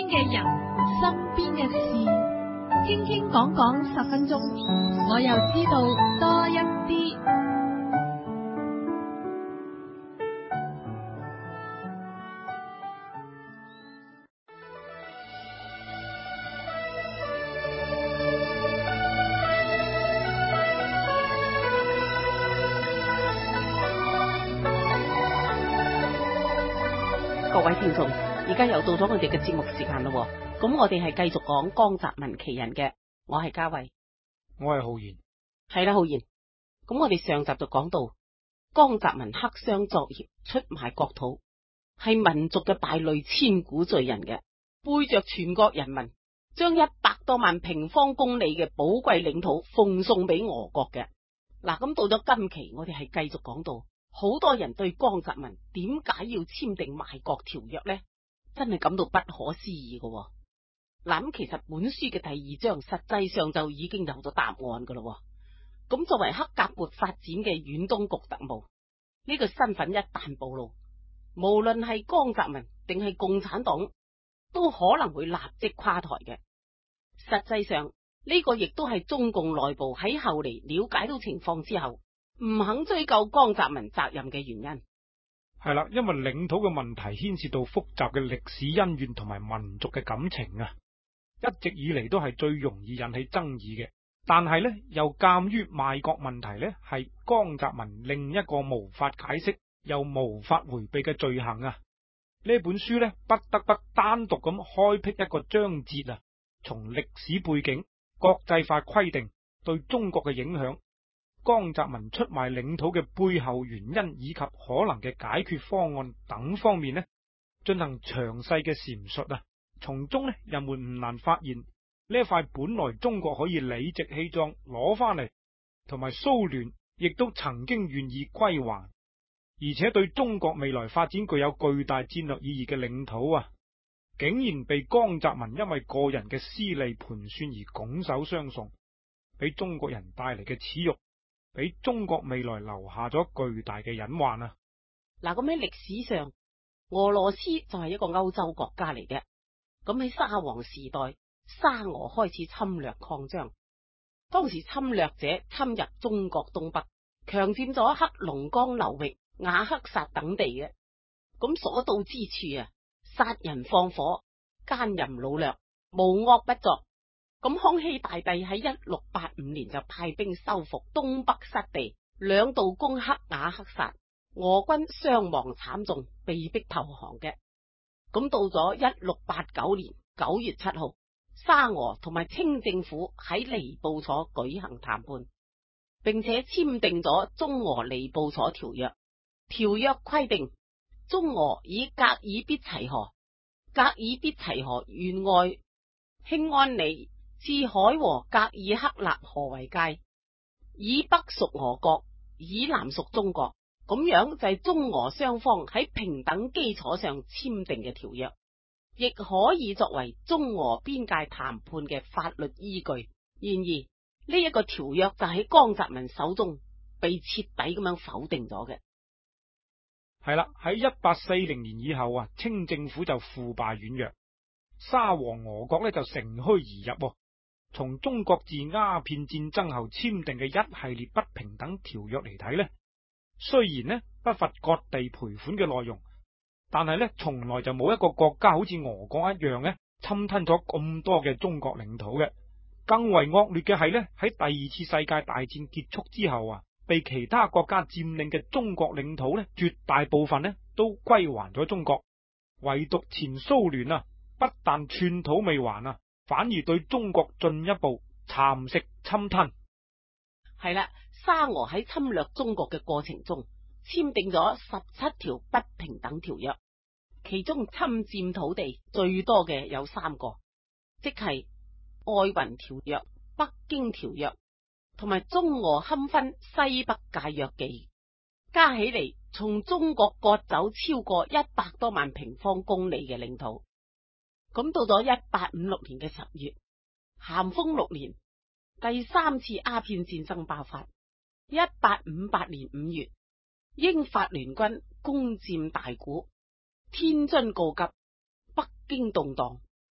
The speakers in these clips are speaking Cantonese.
邊嘅人，身邊嘅事，傾傾講講10分鐘，我又知道多一啲。 各位聽眾，而家又到咗我哋嘅節目時間咯。咁我哋係繼續講江澤民奇人嘅，我係嘉慧， 我係浩然。 係啦，浩然。咁我哋上集就講到江澤民黑箱作業，出賣國土，係民族嘅敗類，千古罪人嘅，背着全國人民，將100多萬平方公里嘅寶貴領土奉送俾俄國嘅。嗱，咁到咗今期，我哋係繼續講到。好多人對江澤民點解要簽訂賣國條約呢？真係感到不可思議嘅。嗱，咁其實本書嘅第2章實際上就已經有咗答案噶咯。咁作為黑格勃發展嘅遠東局特務，呢個身份一旦暴露，無論係江澤民定係共產黨，都可能會立即垮台嘅。實際上呢個亦都係中共內部喺後嚟了解到情況之後，唔肯追究江澤民責任嘅原因。 係啦，因為領土嘅問題牽涉到複雜嘅歷史恩怨同埋民族嘅感情啊，一直以嚟都係最容易引起爭議嘅。但係呢，又鑒於賣國問題呢係江澤民另一個無法解釋又無法回避嘅罪行啊，呢本書呢不得不單獨咁開闢一個章節啊，從歷史背景、國際法規定對中國嘅影響、江澤民出賣領土嘅背後原因以及可能嘅解決方案等方面呢，進行詳細嘅闡述啊。從中呢，人們唔難發現呢一塊本來中國可以理直氣壯攞翻嚟，同埋蘇聯亦都曾經願意歸還，而且對中國未來發展具有巨大戰略意義嘅領土啊，竟然被江澤民因為個人嘅私利盤算而拱手相送，俾中國人帶嚟嘅恥辱，俾中國未來留下咗巨大嘅隱患啊！ 嗱，咁喺歷史上，俄羅斯就係一個歐洲國家嚟嘅。咁喺沙皇時代，沙俄開始侵略擴張，當時侵略者侵入中國東北，強佔咗黑龍江流域、雅克薩等地嘅。咁所到之處啊，殺人放火、奸淫擄掠，無惡不作。咁康熙大帝喺1685年就派兵收復東北失地，兩度攻克雅克薩，俄軍傷亡慘重，被逼投降嘅。咁到咗1689年9月7號，沙俄同埋清政府喺尼布楚舉行談判，並且簽訂咗中俄尼布楚條約。條約規定，中俄以格爾必齊河、格爾必齊河沿外興安里至海和格爾克納河為界，以北屬俄國，以南屬中國。咁樣就係中俄雙方喺平等基礎上簽訂嘅條約，亦可以作為中俄邊界談判嘅法律依據。然而呢一個條約就喺江澤民手中被徹底咁樣否定咗嘅。 係啦，喺1840年以後啊，清政府就腐敗軟弱，沙皇俄國呢就乘虛而入。從中國自鴉片戰爭後簽訂嘅一系列不平等條約嚟睇呢，雖然呢不乏割地賠款嘅內容，但係呢從來就冇一個國家好似俄國一樣呢侵吞咗咁多嘅中國領土嘅。更為惡劣嘅係呢，喺第2次世界大戰結束之後啊，被其他國家佔領嘅中國領土呢，絕大部分呢都歸還咗中國，唯獨前蘇聯啊，不但寸土未還啊，反而對中國進一步蠶食侵吞。 係啦，沙俄喺侵略中國嘅過程中，簽訂咗17條不平等條約，其中侵佔土地最多嘅有3個，即係愛雲條約、北京條約同埋中俄堪分西北界約記，加起嚟從中國割走超過100多萬平方公里嘅領土。咁到咗1856年嘅10月，咸豐6年，第3次鴉片戰爭爆發。1858年5月，英法聯軍攻佔大沽，天津告急，北京動盪。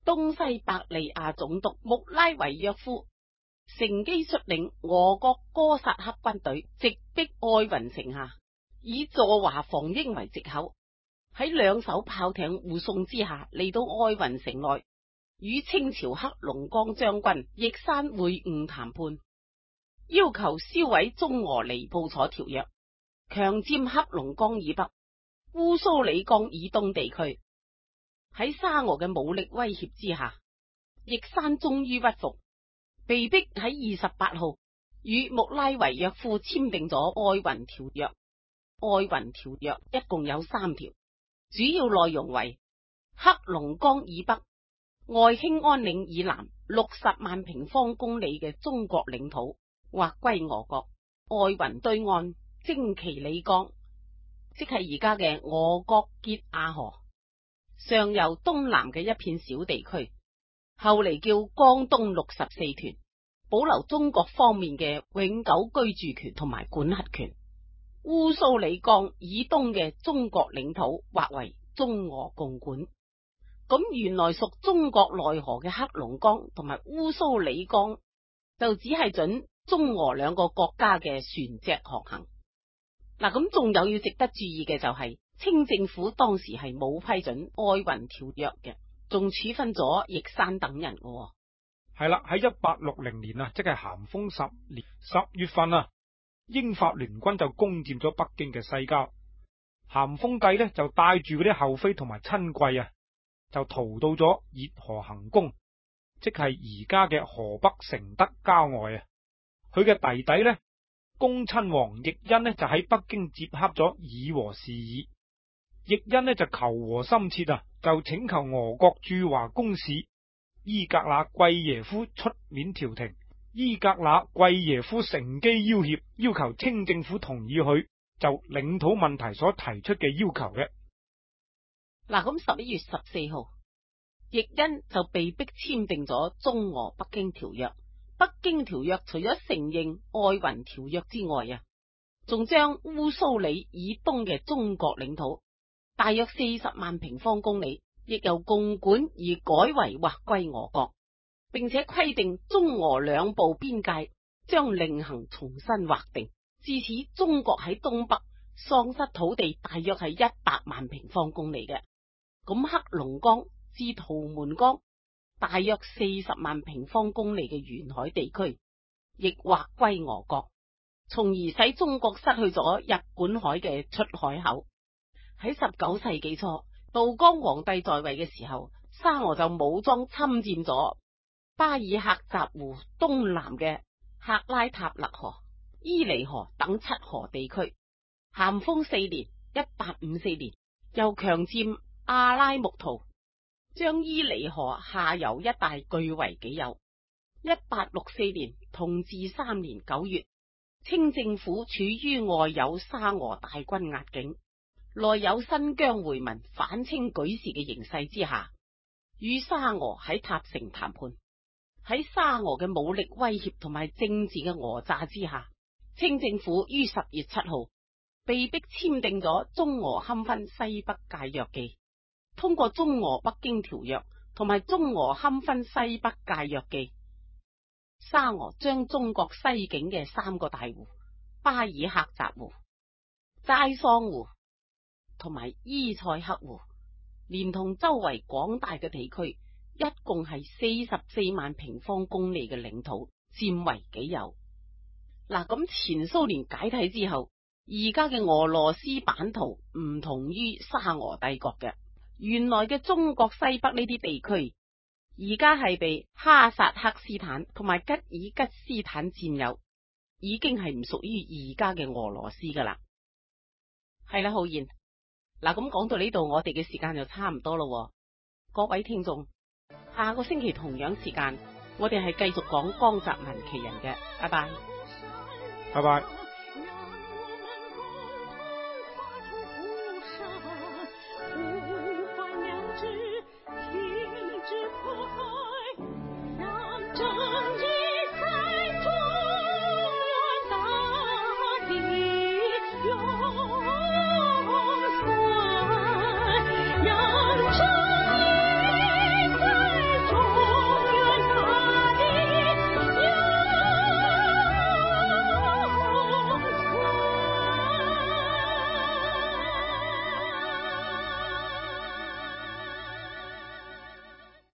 東西伯利亞總督穆拉維約夫乘機率領俄國哥薩克軍隊直逼愛雲城下，以助華防英為藉口，喺兩艘炮艇護送之下嚟到愛雲城內，與清朝黑龍江將軍奕山會晤談判，要求銷毀中俄尼布楚條約，強佔黑龍江以北、烏蘇里江以東地區。喺沙俄嘅武力威脅之下，奕山終於屈服，被逼喺28號與穆拉維約夫簽訂咗愛雲條約。愛雲條約一共有3條，主要內容為黑龍江以北、外興安嶺以南60萬平方公里嘅中國領土劃歸俄國，愛雲對岸征其里江，即係而家嘅俄國傑亞河上游東南嘅一片小地區，後嚟叫江東64團，保留中國方面嘅永久居住權同埋管轄權。烏蘇里江以東嘅中國領土劃為中俄共管。咁原來屬中國內河嘅黑龍江同埋烏蘇里江就只係准中俄兩個國家嘅船隻航行。嗱，咁仲有要值得注意嘅就係，清政府當時係冇批准愛雲條約嘅，仲處分咗奕山等人嘅。 係啦，喺1860年啊，即係咸豐10年10月份啊，英法聯軍就攻佔咗北京嘅西郊。咸豐帝呢就帶住嗰啲后妃同埋親貴啊，就逃到咗熱河行宮，即係而家嘅河北承德郊外啊。佢嘅弟弟呢，恭親王奕訢呢就喺北京接洽咗議和事宜。奕訢呢就求和心切啊，就請求俄國駐華公使伊格那貴耶夫出面調停。伊格那貴耶夫乘機要挾，要求清政府同意佢就領土問題所提出嘅要求嘅。 嗱，咁11月14號，奕訢就被迫簽訂咗中俄北京條約。北京條約除咗承認愛雲條約之外啊，仲將烏蘇里以東嘅中國領土大約40萬平方公里，亦由共管而改為劃歸俄國，並且規定中俄兩部邊界將另行重新劃定。至此，中國喺東北喪失土地大約係100萬平方公里嘅。咁黑龍江至圖們江大約40萬平方公里嘅沿海地區，亦劃歸俄國，從而使中國失去咗日本海嘅出海口。喺19世紀初，道光皇帝在位嘅時候，沙俄就武裝侵佔咗巴爾喀什湖東南嘅喀拉塔勒河、伊犁河等7河地區。咸豐4年1854年，又強佔阿拉木圖，將伊犁河下游一帶據為己有。1864年同治3年9月，清政府處於外有沙俄大軍壓境，內有新疆回民反清舉事嘅形勢之下，與沙俄喺塔城談判。喺沙俄嘅武力威脅同埋政治嘅訛詐之下，清政府於10月7號被迫簽訂咗中俄堪分西北界約記。通過中俄北京條約同埋中俄堪分西北界約記，沙俄將中國西境嘅3個大湖巴爾喀什湖、齋桑湖同埋伊塞克湖，連同周圍廣大嘅地區，一共係44萬平方公里嘅領土佔為己有。嗱，咁前蘇聯解體之後，而家嘅俄羅斯版圖唔同於沙俄帝國嘅。原來嘅中國西北呢啲地區，而家係被哈薩克斯坦同埋吉爾吉斯坦佔有，已經係唔屬於而家嘅俄羅斯噶啦。係啦，浩然，嗱，咁講到呢度，我哋嘅時間就差唔多咯。各位聽眾，下個星期同樣時間，我哋係繼續講江澤民奇人嘅。拜拜， 拜拜。